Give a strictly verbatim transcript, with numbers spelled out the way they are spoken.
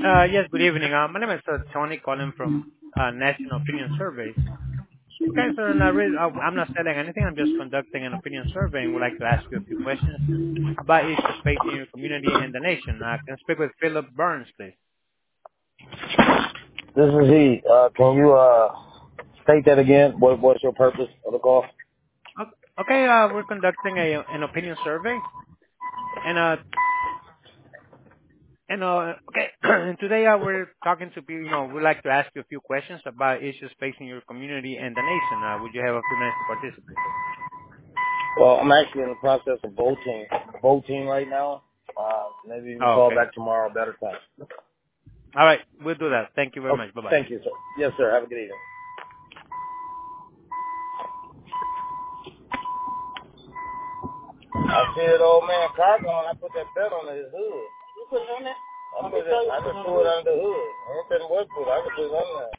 Uh, yes, good evening. Uh, my name is uh, Tony calling from uh, National Opinion Surveys. Okay, so I'm not, really, uh, I'm not selling anything. I'm just conducting an opinion survey and would like to ask you a few questions about issues facing your community and the nation. Uh, can I speak with Philip Burns, please? This is he. Uh, can you uh, state that again? What What's your purpose of the call? Okay, okay, uh, we're conducting a, an opinion survey. And uh, and uh, okay, and today uh, we're talking to people. You know, we'd like to ask you a few questions about issues facing your community and the nation. Uh, would you have a few minutes to participate? Well, I'm actually in the process of voting voting right now. Uh, maybe you can Oh, call okay. back tomorrow, better time. All right, we'll do that. Thank you very Okay, much. Bye bye. thank you, sir. Yes, sir. Have a good evening. I see an old man car going. I put that belt on his hood. You put it on there? I put it. I just threw it under the hood. I ain't putting what put. I just put it on there.